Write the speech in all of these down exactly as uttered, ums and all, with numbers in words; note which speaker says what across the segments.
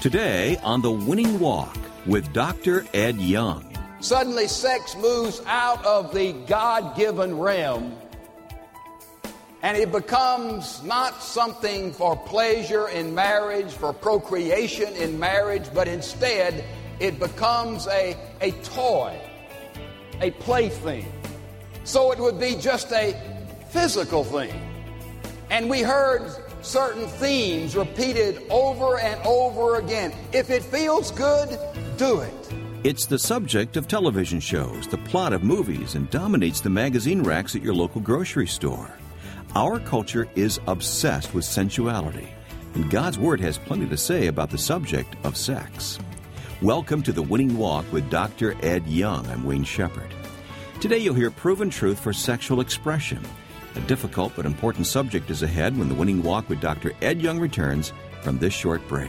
Speaker 1: Today on The Winning Walk with Doctor Ed Young.
Speaker 2: Suddenly sex moves out of the God-given realm and it becomes not something for pleasure in marriage, for procreation in marriage, but instead it becomes a, a toy, a plaything. So it would be just a physical thing. And we heard certain themes repeated over and over again. If it feels good, do it.
Speaker 1: It's the subject of television shows, the plot of movies, and dominates the magazine racks at your local grocery store. Our culture is obsessed with sensuality, and God's Word has plenty to say about the subject of sex. Welcome to The Winning Walk with Doctor Ed Young. I'm Wayne Shepherd. Today you'll hear proven truth for sexual expression. A difficult but important subject is ahead when The Winning Walk with Doctor Ed Young returns from this short break.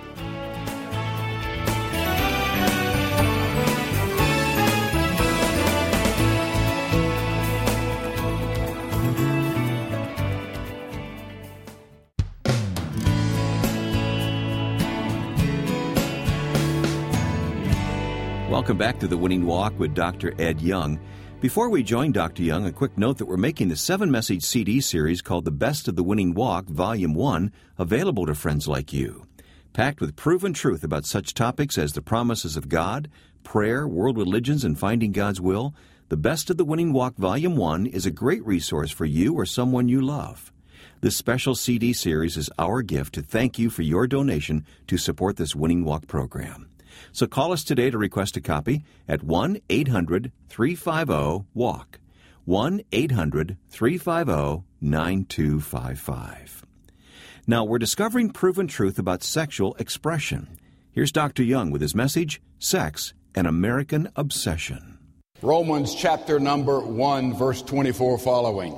Speaker 1: Welcome back to The Winning Walk with Doctor Ed Young. Before we join Doctor Young, a quick note that we're making the seven-message C D series called The Best of the Winning Walk, Volume one, available to friends like you. Packed with proven truth about such topics as the promises of God, prayer, world religions, and finding God's will, The Best of the Winning Walk, Volume one is a great resource for you or someone you love. This special C D series is our gift to thank you for your donation to support this Winning Walk program. So call us today to request a copy at one eight hundred three five zero walk, one eight hundred three five zero nine two five five. Now, we're discovering proven truth about sexual expression. Here's Doctor Young with his message, Sex, an American Obsession.
Speaker 2: Romans chapter number one, verse twenty-four following.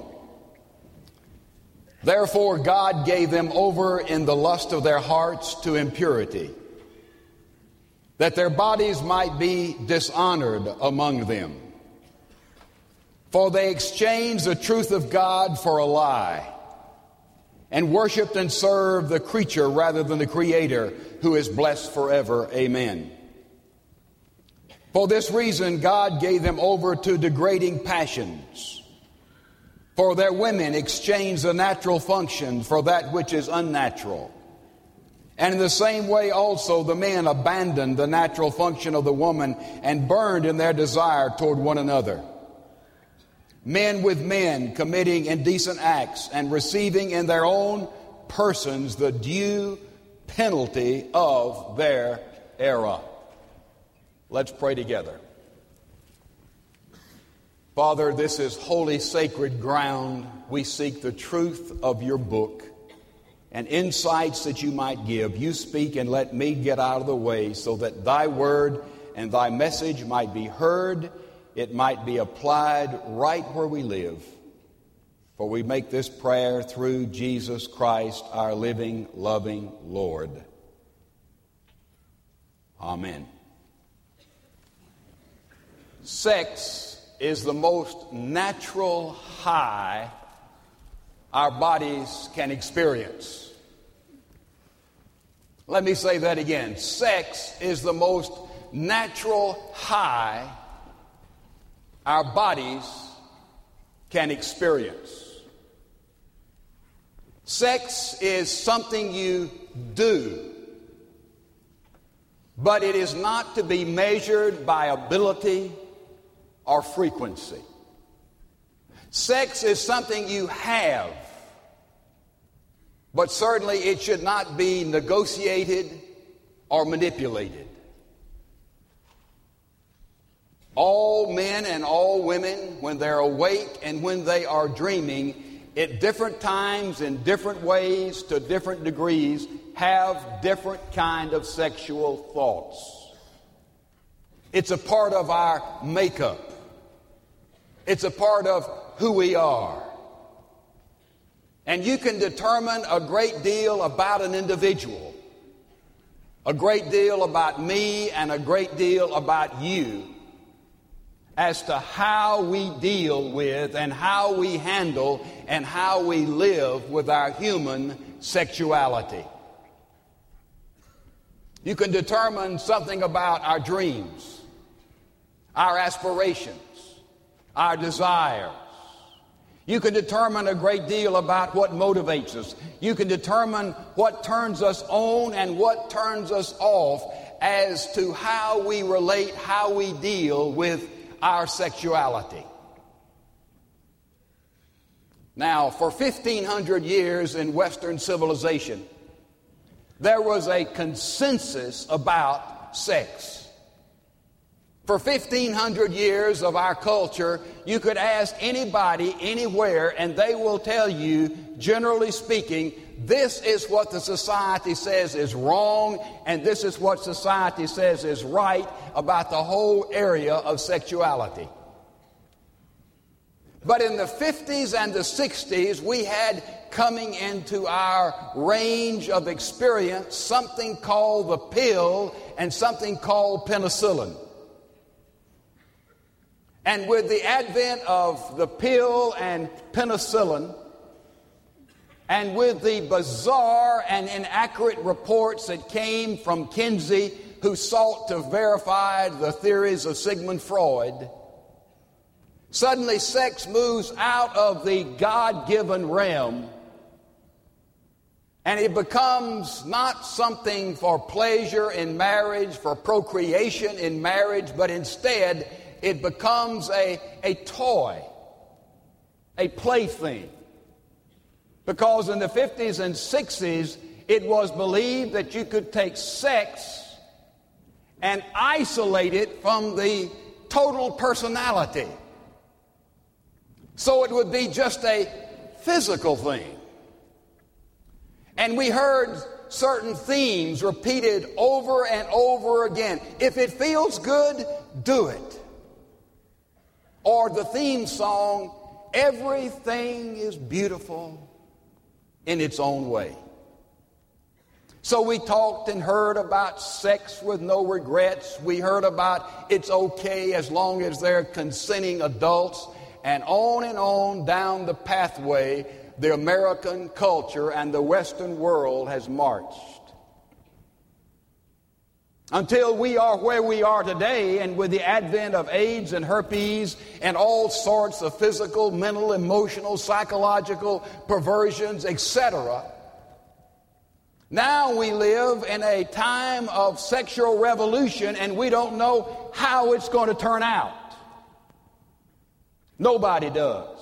Speaker 2: Therefore God gave them over in the lust of their hearts to impurity, that their bodies might be dishonored among them. For they exchanged the truth of God for a lie, and worshipped and served the creature rather than the Creator, who is blessed forever. Amen. For this reason God gave them over to degrading passions. For their women exchanged the natural function for that which is unnatural. And in the same way also the men abandoned the natural function of the woman and burned in their desire toward one another. Men with men committing indecent acts and receiving in their own persons the due penalty of their error. Let's pray together. Father, this is holy, sacred ground. We seek the truth of your book and insights that you might give. You speak and let me get out of the way so that thy word and thy message might be heard. It might be applied right where we live. For we make this prayer through Jesus Christ, our living, loving Lord. Amen. Sex is the most natural high our bodies can experience. Let me say that again. Sex is the most natural high our bodies can experience. Sex is something you do, but it is not to be measured by ability or frequency. Sex is something you have, but certainly it should not be negotiated or manipulated. All men and all women, when they're awake and when they are dreaming, at different times, in different ways, to different degrees, have different kind of sexual thoughts. It's a part of our makeup. It's a part of who we are. And you can determine a great deal about an individual, a great deal about me, and a great deal about you as to how we deal with and how we handle and how we live with our human sexuality. You can determine something about our dreams, our aspirations, our desires. You can determine a great deal about what motivates us. You can determine what turns us on and what turns us off as to how we relate, how we deal with our sexuality. Now, for fifteen hundred years in Western civilization, there was a consensus about sex. For fifteen hundred years of our culture, you could ask anybody, anywhere, and they will tell you, generally speaking, this is what the society says is wrong, and this is what society says is right about the whole area of sexuality. But in the fifties and the sixties, we had coming into our range of experience something called the pill and something called penicillin. And with the advent of the pill and penicillin, and with the bizarre and inaccurate reports that came from Kinsey, who sought to verify the theories of Sigmund Freud, suddenly sex moves out of the God-given realm, and it becomes not something for pleasure in marriage, for procreation in marriage, but instead it becomes a, a toy, a plaything. Because in the fifties and sixties, it was believed that you could take sex and isolate it from the total personality. So it would be just a physical thing. And we heard certain themes repeated over and over again. If it feels good, do it. Or the theme song, everything is beautiful in its own way. So we talked and heard about sex with no regrets. We heard about it's okay as long as they're consenting adults. And on and on down the pathway, the American culture and the Western world has marched. Until we are where we are today, and with the advent of AIDS and herpes and all sorts of physical, mental, emotional, psychological perversions, et cetera, now we live in a time of sexual revolution, and we don't know how it's going to turn out. Nobody does.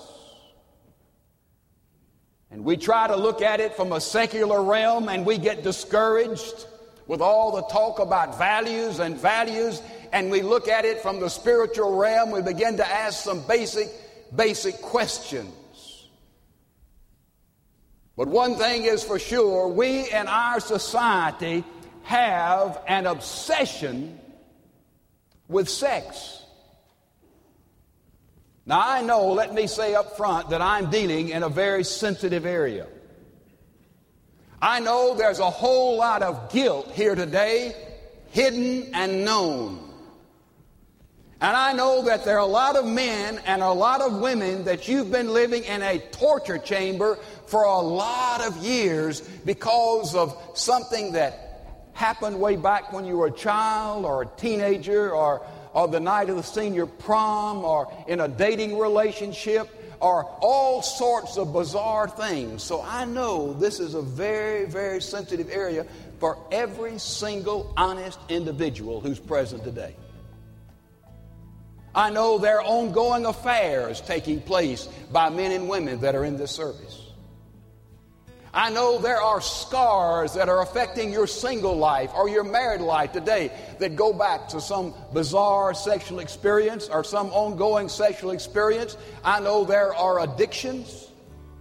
Speaker 2: And we try to look at it from a secular realm, and we get discouraged with all the talk about values and values, and we look at it from the spiritual realm. We begin to ask some basic, basic questions. But one thing is for sure, we in our society have an obsession with sex. Now, I know, let me say up front, that I'm dealing in a very sensitive area. I know there's a whole lot of guilt here today, hidden and known. And I know that there are a lot of men and a lot of women that you've been living in a torture chamber for a lot of years because of something that happened way back when you were a child or a teenager, or, or the night of the senior prom, or in a dating relationship, or all sorts of bizarre things. So I know this is a very, very sensitive area for every single honest individual who's present today. I know there are ongoing affairs taking place by men and women that are in this service. I know there are scars that are affecting your single life or your married life today that go back to some bizarre sexual experience or some ongoing sexual experience. I know there are addictions.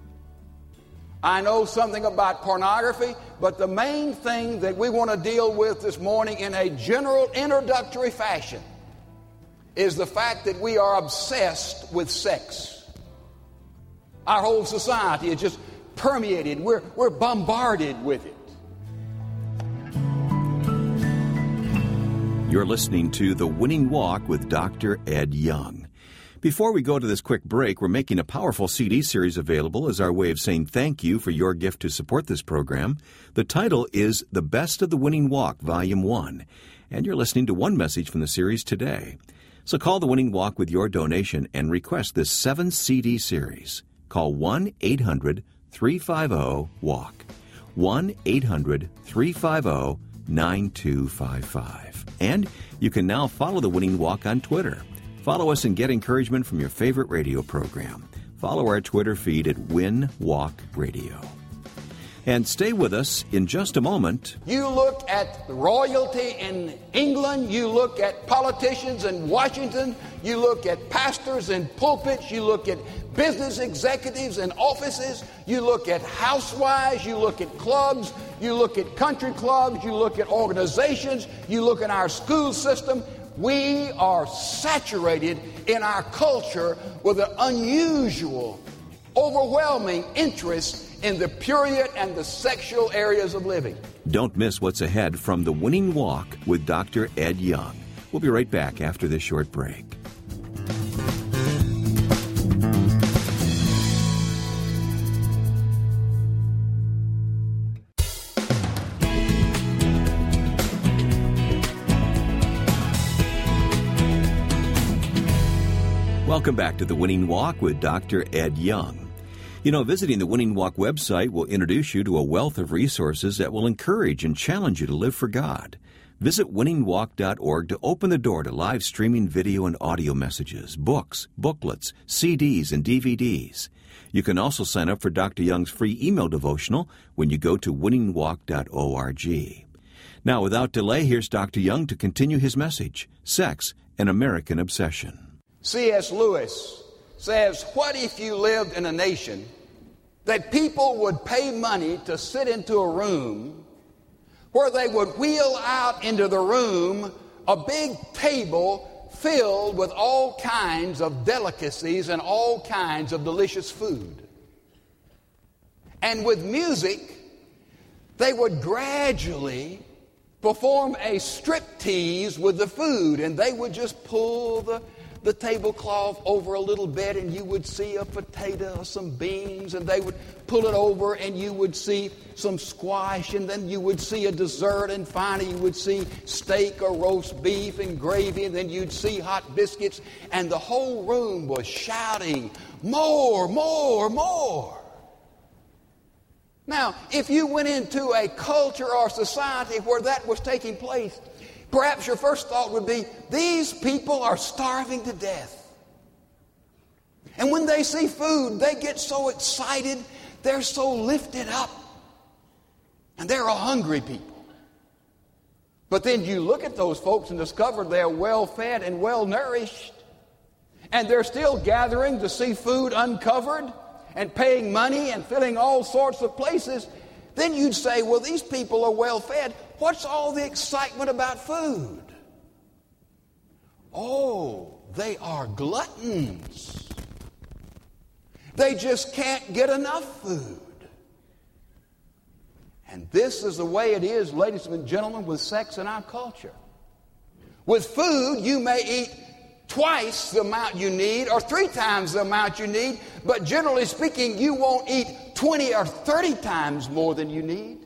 Speaker 2: I know something about pornography. But the main thing that we want to deal with this morning in a general introductory fashion is the fact that we are obsessed with sex. Our whole society is just permeated. We're, we're bombarded with it.
Speaker 1: You're listening to The Winning Walk with Doctor Ed Young. Before we go to this quick break, we're making a powerful C D series available as our way of saying thank you for your gift to support this program. The title is The Best of the Winning Walk, Volume one, and you're listening to one message from the series today. So call the Winning Walk with your donation and request this seven C D series. Call one eight hundred three five zero walk, one eight hundred three five zero nine two five five. And you can now follow the Winning Walk on Twitter. Follow us and get encouragement from your favorite radio program. Follow our Twitter feed at Win Walk Radio. And stay with us in just a moment.
Speaker 2: You look at the royalty in England, you look at politicians in Washington, you look at pastors in pulpits, you look at business executives in offices, you look at housewives, you look at clubs, you look at country clubs, you look at organizations, you look at our school system. We are saturated in our culture with an unusual, overwhelming interest in the prurient and the sexual areas of living.
Speaker 1: Don't miss what's ahead from The Winning Walk with Doctor Ed Young. We'll be right back after this short break. Welcome back to The Winning Walk with Doctor Ed Young. You know, visiting the Winning Walk website will introduce you to a wealth of resources that will encourage and challenge you to live for God. Visit winning walk dot org to open the door to live streaming video and audio messages, books, booklets, C Ds, and D V Ds. You can also sign up for Doctor Young's free email devotional when you go to winning walk dot org. Now, without delay, here's Doctor Young to continue his message, Sex, an American Obsession.
Speaker 2: C S Lewis says, what if you lived in a nation that people would pay money to sit into a room where they would wheel out into the room a big table filled with all kinds of delicacies and all kinds of delicious food. And with music, they would gradually perform a striptease with the food, and they would just pull the the tablecloth over a little bit, and you would see a potato or some beans, and they would pull it over, and you would see some squash, and then you would see a dessert, and finally you would see steak or roast beef and gravy, and then you'd see hot biscuits, and the whole room was shouting, more, more, more. Now, if you went into a culture or society where that was taking place, perhaps your first thought would be, these people are starving to death. And when they see food, they get so excited, they're so lifted up, and they're a hungry people. But then you look at those folks and discover they're well-fed and well-nourished, and they're still gathering to see food uncovered and paying money and filling all sorts of places. Then you'd say, well, these people are well-fed. What's all the excitement about food? Oh, they are gluttons. They just can't get enough food. And this is the way it is, ladies and gentlemen, with sex in our culture. With food, you may eat twice the amount you need or three times the amount you need, but generally speaking, you won't eat twenty or thirty times more than you need.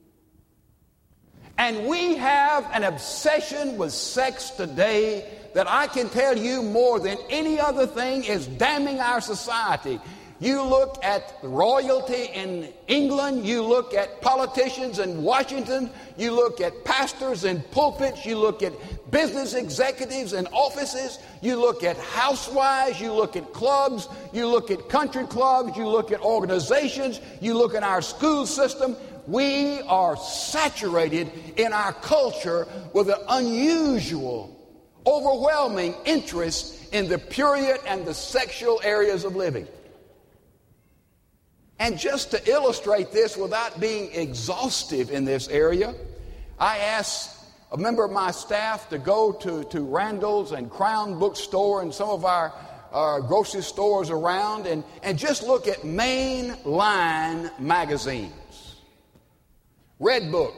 Speaker 2: And we have an obsession with sex today that I can tell you more than any other thing is damning our society. You look at the royalty in England, you look at politicians in Washington, you look at pastors in pulpits, you look at business executives in offices, you look at housewives, you look at clubs, you look at country clubs, you look at organizations, you look at our school system. We are saturated in our culture with an unusual, overwhelming interest in the prurient and the sexual areas of living. And just to illustrate this without being exhaustive in this area, I asked a member of my staff to go to, to Randall's and Crown Bookstore and some of our uh, grocery stores around and, and just look at mainline magazines. Red Book,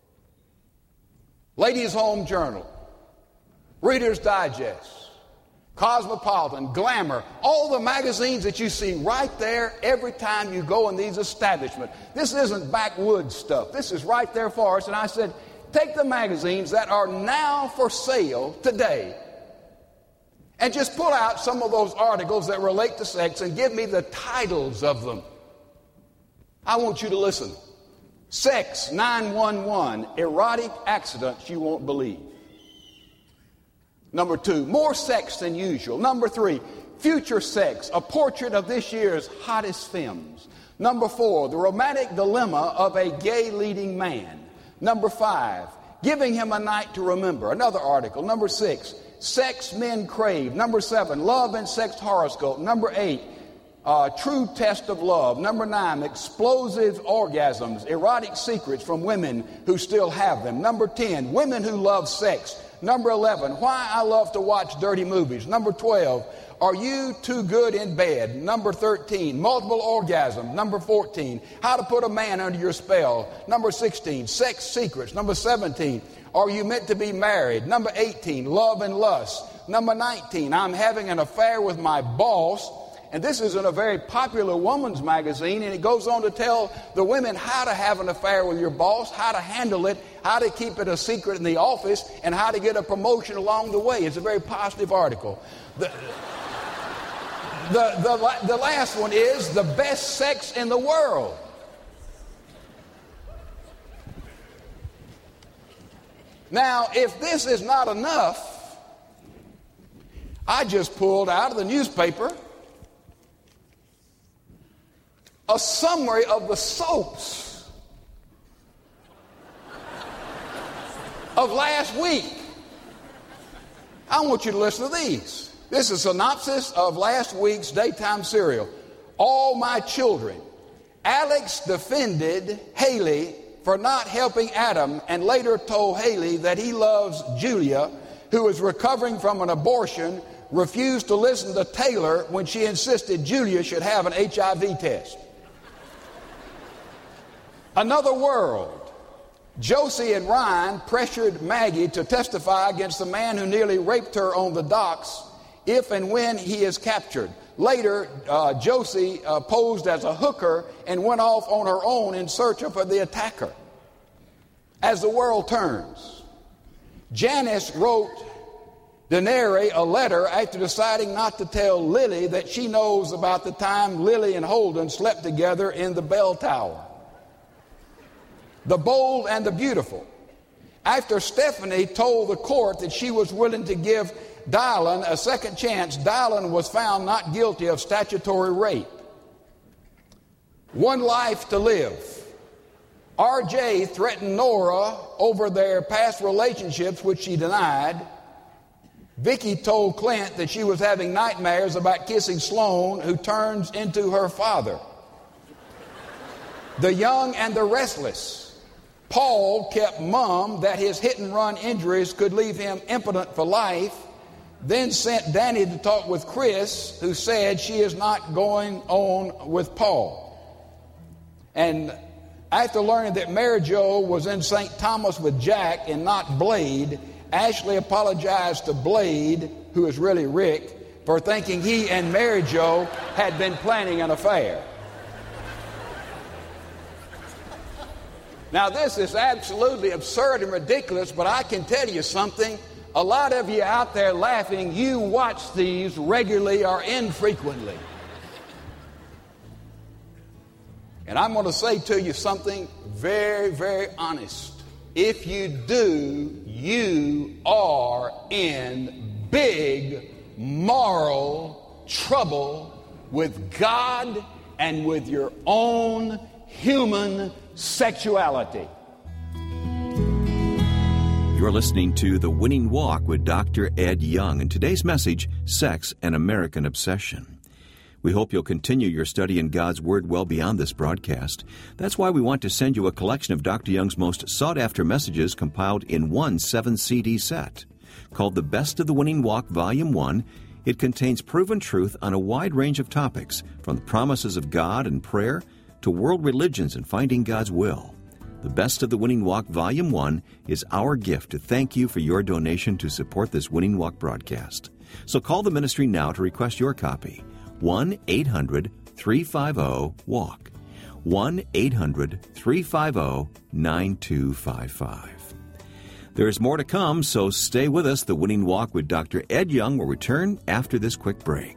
Speaker 2: Ladies' Home Journal, Reader's Digest, Cosmopolitan, Glamour, all the magazines that you see right there every time you go in these establishments. This isn't backwoods stuff. This is right there for us. And I said, take the magazines that are now for sale today and just pull out some of those articles that relate to sex and give me the titles of them. I want you to listen. Sex nine one one, erotic accidents you won't believe. Number two, more sex than usual. Number three, future sex, a portrait of this year's hottest films. Number four, the romantic dilemma of a gay leading man. Number five, giving him a night to remember. Another article. Number six, sex men crave. Number seven, love and sex horoscope. Number eight, uh, true test of love. Number nine, explosive orgasms, erotic secrets from women who still have them. Number ten, women who love sex. Number eleven, why I love to watch dirty movies. Number twelve, are you too good in bed? Number thirteen, multiple orgasms. Number fourteen, how to put a man under your spell. Number sixteen, sex secrets. Number seventeen, are you meant to be married? Number eighteen, love and lust. Number nineteen, I'm having an affair with my boss. And this is in a very popular woman's magazine, and it goes on to tell the women how to have an affair with your boss, how to handle it, how to keep it a secret in the office, and how to get a promotion along the way. It's a very positive article. The, the, the, the last one is the best sex in the world. Now, if this is not enough, I just pulled out of the newspaper a summary of the soaps of last week. I want you to listen to these. This is a synopsis of last week's daytime serial. All My Children. Alex defended Haley for not helping Adam and later told Haley that he loves Julia, who is recovering from an abortion, refused to listen to Taylor when she insisted Julia should have an H I V test. Another World. Josie and Ryan pressured Maggie to testify against the man who nearly raped her on the docks if and when he is captured. Later, uh, Josie uh, posed as a hooker and went off on her own in search of the attacker. As the World Turns. Janice wrote Denary a letter after deciding not to tell Lily that she knows about the time Lily and Holden slept together in the bell tower. The Bold and the Beautiful. After Stephanie told the court that she was willing to give Dylan a second chance, Dylan was found not guilty of statutory rape. One Life to Live. R J threatened Nora over their past relationships, which she denied. Vicky told Clint that she was having nightmares about kissing Sloan, who turns into her father. The Young and the Restless. Paul kept mum that his hit-and-run injuries could leave him impotent for life, then sent Danny to talk with Chris, who said she is not going on with Paul. And after learning that Mary Jo was in Saint Thomas with Jack and not Blade, Ashley apologized to Blade, who is really Rick, for thinking he and Mary Jo had been planning an affair. Now, this is absolutely absurd and ridiculous, but I can tell you something. A lot of you out there laughing, you watch these regularly or infrequently. And I'm going to say to you something very, very honest. If you do, you are in big moral trouble with God and with your own human sexuality.
Speaker 1: You're listening to The Winning Walk with Doctor Ed Young, and today's message, Sex and American Obsession. We hope you'll continue your study in God's Word well beyond this broadcast. That's why we want to send you a collection of Doctor Young's most sought-after messages compiled in one seven-C D set. Called The Best of the Winning Walk, Volume one, it contains proven truth on a wide range of topics, from the promises of God and prayer to world religions and finding God's will. The Best of the Winning Walk, Volume one is our gift to thank you for your donation to support this Winning Walk broadcast. So call the ministry now to request your copy. one eight hundred three five zero walk. one eight hundred three five zero nine two five five. There is more to come, so stay with us. The Winning Walk with Doctor Ed Young will return after this quick break.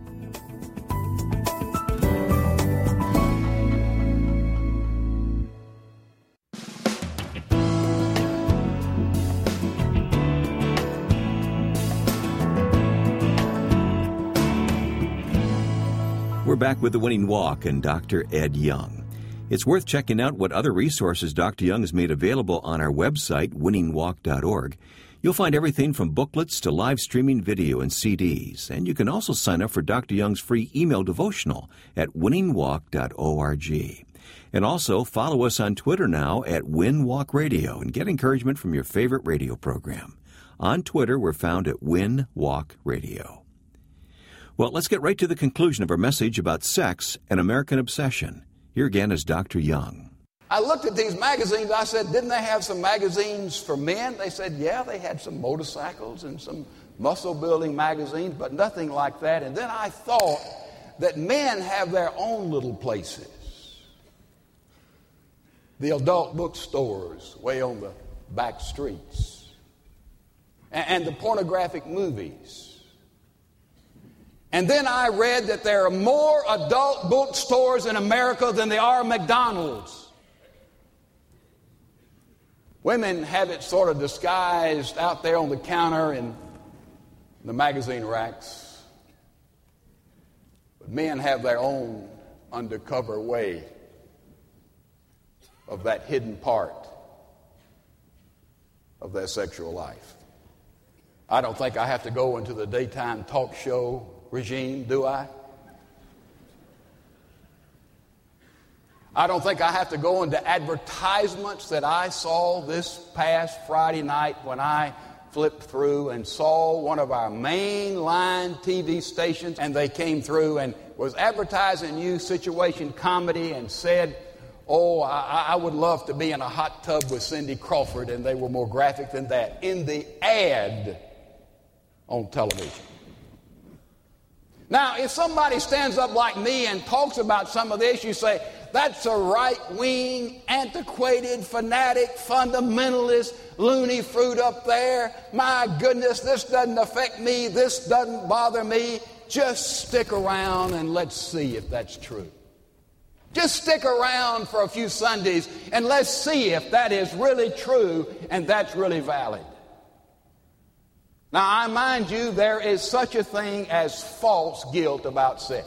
Speaker 1: We're back with The Winning Walk and Doctor Ed Young. It's worth checking out what other resources Doctor Young has made available on our website, winning walk dot org. You'll find everything from booklets to live streaming video and C Ds. And you can also sign up for Doctor Young's free email devotional at winning walk dot org. And also follow us on Twitter now at WinWalk Radio and get encouragement from your favorite radio program. On Twitter, we're found at WinWalk Radio. Well, let's get right to the conclusion of our message about sex and American obsession. Here again is Doctor Young.
Speaker 2: I looked at these magazines. I said, didn't they have some magazines for men? They said, yeah, they had some motorcycles and some muscle-building magazines, but nothing like that. And then I thought that men have their own little places. The adult bookstores way on the back streets. And the pornographic movies. And then I read that there are more adult bookstores in America than there are McDonald's. Women have it sort of disguised out there on the counter in the magazine racks. But men have their own undercover way of that hidden part of their sexual life. I don't think I have to go into the daytime talk show regime, do I? I don't think I have to go into advertisements that I saw this past Friday night when I flipped through and saw one of our mainline T V stations, and they came through and was advertising new situation comedy and said, oh, I, I would love to be in a hot tub with Cindy Crawford, and they were more graphic than that in the ad on television. Now, if somebody stands up like me and talks about some of this, you say, that's a right-wing, antiquated, fanatic, fundamentalist, loony fruit up there. My goodness, this doesn't affect me. This doesn't bother me. Just stick around and let's see if that's true. Just stick around for a few Sundays and let's see if that is really true and that's really valid. Now, I mind you, there is such a thing as false guilt about sex.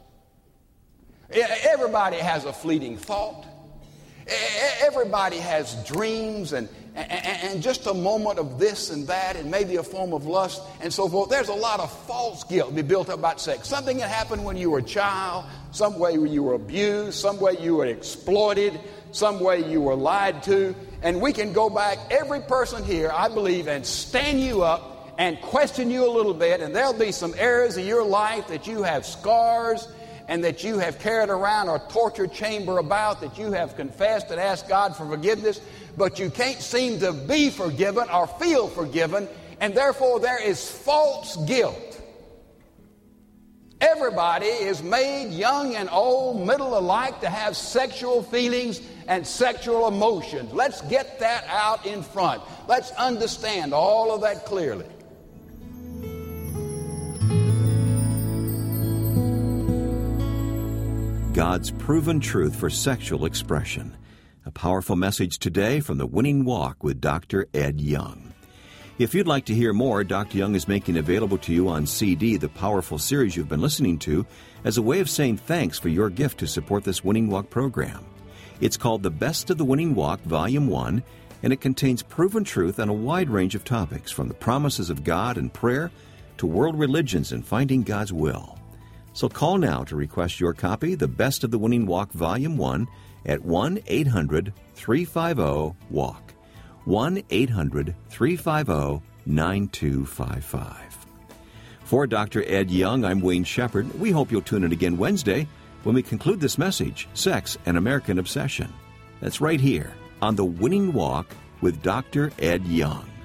Speaker 2: Everybody has a fleeting thought. Everybody has dreams and, and, and just a moment of this and that and maybe a form of lust and so forth. There's a lot of false guilt be built up about sex. Something that happened when you were a child, some way you were abused, some way you were exploited, some way you were lied to. And we can go back, every person here, I believe, and stand you up and question you a little bit, and there'll be some areas of your life that you have scars and that you have carried around a torture chamber about, that you have confessed and asked God for forgiveness, but you can't seem to be forgiven or feel forgiven, and therefore there is false guilt. Everybody is made, young and old, middle alike, to have sexual feelings and sexual emotions. Let's get that out in front. Let's understand all of that clearly.
Speaker 1: God's proven truth for sexual expression. A powerful message today from the Winning Walk with Doctor Ed Young. If you'd like to hear more, Doctor Young is making available to you on C D the powerful series you've been listening to as a way of saying thanks for your gift to support this Winning Walk program. It's called The Best of the Winning Walk, Volume one, and it contains proven truth on a wide range of topics, from the promises of God and prayer to world religions and finding God's will. So call now to request your copy, The Best of the Winning Walk, Volume one, at one eight hundred three five zero walk. one eight hundred three five zero nine two five five. For Doctor Ed Young, I'm Wayne Shepherd. We hope you'll tune in again Wednesday when we conclude this message, Sex and American Obsession. That's right here on The Winning Walk with Doctor Ed Young.